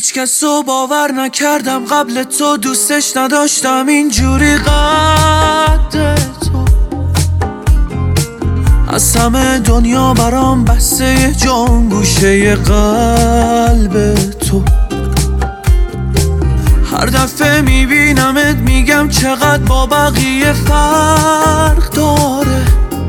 هیچ کسو باور نکردم قبل تو، دوستش نداشتم اینجوری قد تو. از همه دنیا برام بسته جان گوشه قلب تو. هر دفعه میبینمت میگم چقدر با بقیه فرق داره.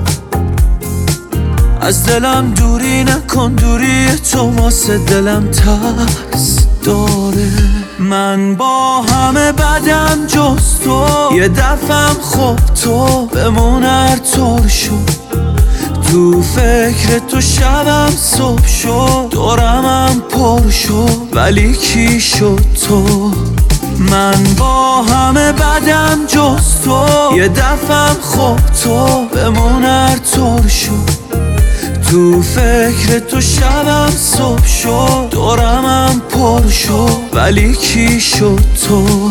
از دلم دوری نکن، دوری تو واسه دلم ترس داره. من با همه بدم جز تو، یه دفعم خب تو بمون هر طور شد. تو فکر تو شبم صبح شد، دورمم پر شد ولی کی شد تو. من با همه بدم جز تو، یه دفعم خب تو بمون هر طور شد. تو فکر تو شبم صبح شد، دورمم پر شد ولی کی شد تو.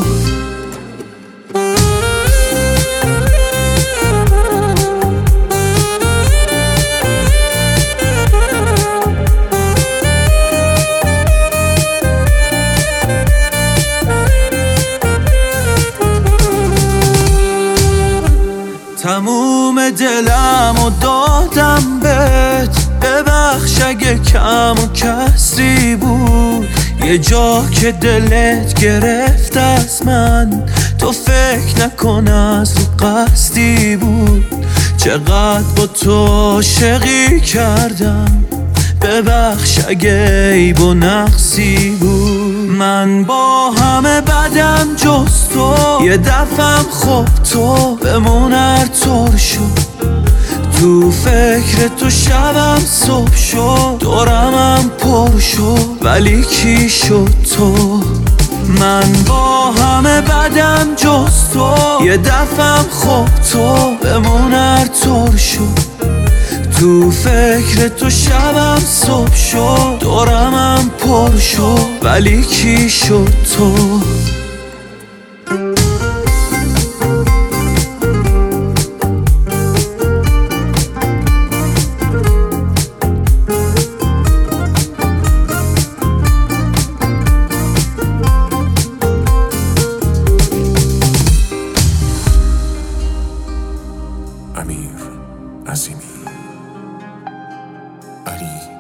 تموم دلم و دادم بهت، ببخش اگه کم و کسری بود. یه جا که دلت گرفت از من، تو فکر نکن از رو قصدی بود. چقدر با تو عاشقی کردم، ببخش اگه عیب و نقصی بود. من با همه بدم جز تو، یه دفعم خب تو بمون هر طور شد. تو فکر تو شبم صبح شد، دورمم پر شد ولی کی شد تو. من با همه بدم جز تو، یه دفعم خب تو بمون هر طور شد. تو فکر تو شبم صبح شد، دورمم پر شد ولی کی شد تو. امیر عظیمی، علی